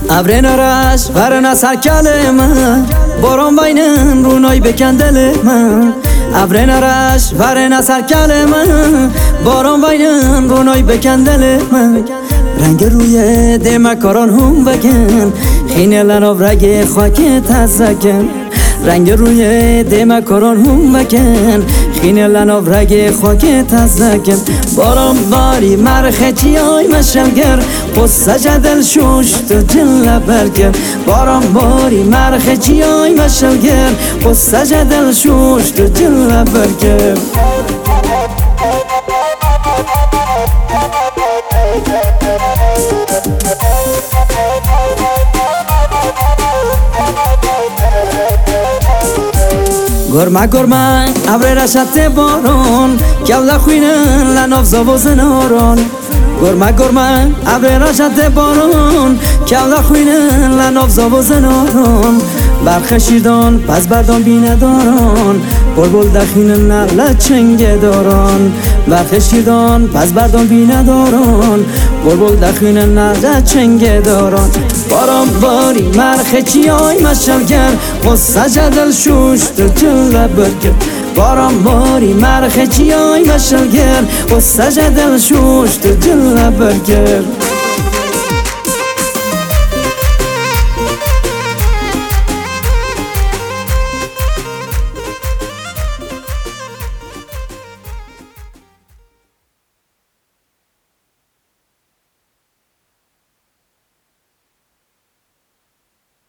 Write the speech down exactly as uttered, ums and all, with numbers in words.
ابر نارش ورنه سر کلمه باران بینم رونای بکن دل من. ابر نارش ورنه سر کلمه باران بینم رونای بکن دل من. رنگ روی دم کاران هم بکن خینه لناو رگ خاک تزکن. رنگ روی دم کاران هم بکن خینه لناو رگ خاک تزکن. باران باری مرخه چی های مشلگر قصه جدل شوشت و جل برگر. باران باری مرخه چی های مشلگر قصه جدل شوشت و جل برگر. گرمه گرمه ابر رشت باران کل خوینن لناف زاوز ناران. گرمه گرمه ابر رشت باران کل خوینن لناف زاوز ناران. برخشیدان پس بردان بینه داران بلبل دخینن نغله چنگه داران. برخشیدان پس بردان بینه داران بلبل دخینن نغله چنگه داران. باران باری مرخه چی های مشلگر قصه جدل شوشت و جل برگر. باران باری مرخه چی های مشلگر قصه جدل شوشت و جل برگر.